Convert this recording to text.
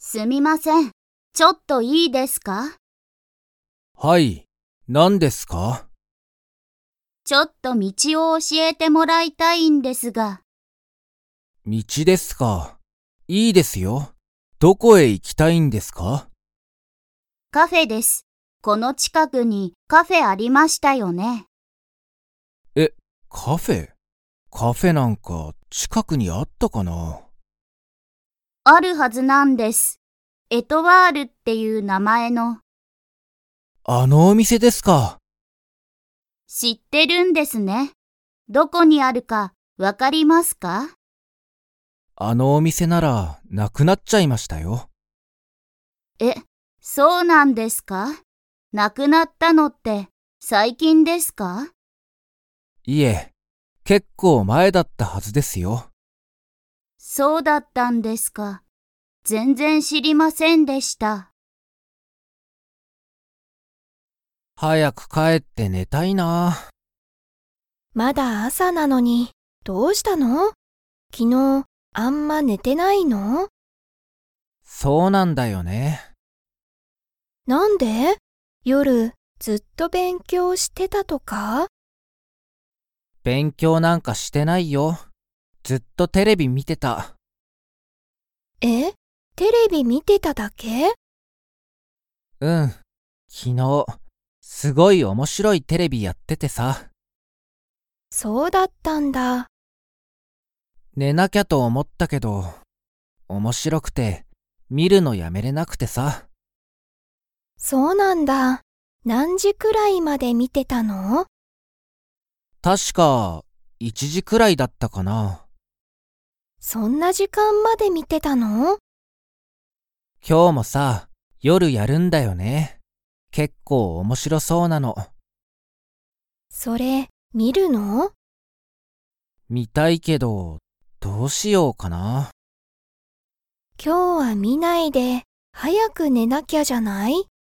すみません。ちょっといいですか？ はい、何ですか？ ちょっと道を教えてもらいたいんですが。 道ですか。いいですよ。どこへ行きたいんですか？ カフェです。この近くにカフェありましたよね。 え、カフェ？カフェなんか近くにあったかな？ あるはずなんです。エトワールっていう名前の。 あのお店ですか。 知ってるんですね。どこにあるかわかりますか？ あのお店ならなくなっちゃいましたよ。 え、そうなんですか？なくなったのって最近ですか？ いえ、結構前だったはずですよ。 そうだったんですか。全然知りませんでした。 早く帰って寝たいな。 まだ朝なのに、どうしたの？昨日、あんま寝てないの？ そうなんだよね。 なんで？夜、ずっと勉強してたとか？ 勉強なんかしてないよ。ずっとテレビ見てた。 え？テレビ見てただけ？ うん。昨日、すごい面白いテレビやっててさ。 そうだったんだ。 寝なきゃと思ったけど、面白くて、見るのやめれなくてさ。 そうなんだ。何時くらいまで見てたの？ 確か、1時くらいだったかな。 そんな時間まで見てたの？ 今日もさ、夜やるんだよね。結構面白そうなの。 それ、見るの？ 見たいけど、どうしようかな。 今日は見ないで、早く寝なきゃじゃない？